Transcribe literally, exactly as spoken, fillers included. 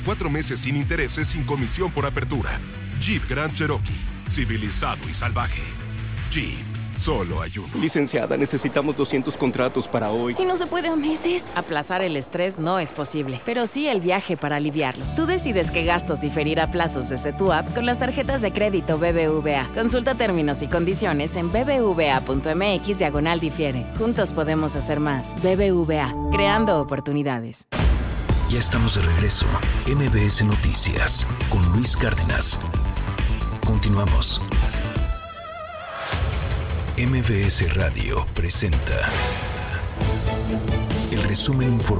Cuatro meses sin intereses, sin comisión por apertura. Jeep Grand Cherokee. Civilizado y salvaje. Jeep. Solo hay uno. Licenciada, necesitamos doscientos contratos para hoy. ¿Y no se puede a meses? Aplazar el estrés no es posible, pero sí el viaje para aliviarlo. Tú decides qué gastos diferir a plazos desde tu app con las tarjetas de crédito B B V A. Consulta términos y condiciones en bbva.mx diagonal difiere. Juntos podemos hacer más. B B V A, creando oportunidades. Ya estamos de regreso. M B S Noticias con Luis Cárdenas. Continuamos. M B S Radio presenta el resumen informativo